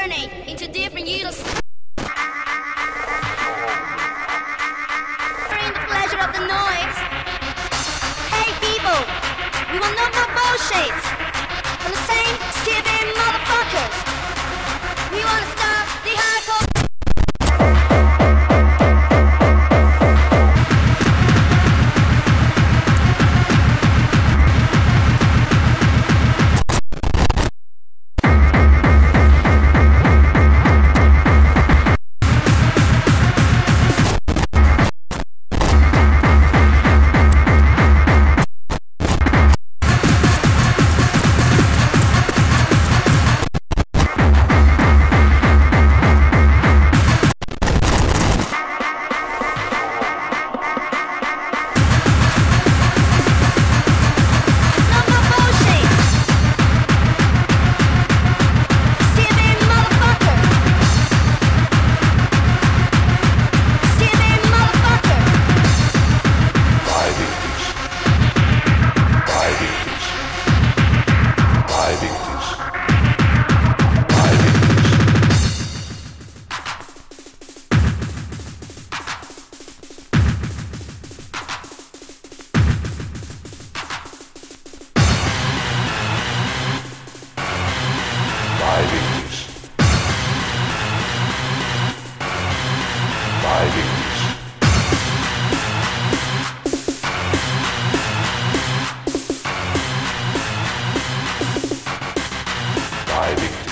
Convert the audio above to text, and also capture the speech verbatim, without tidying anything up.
journey into different years. Bring the pleasure of the noise. Hey people, we want no more bullshit from the same stupid motherfuckers. We want to stop the hardcore. Driving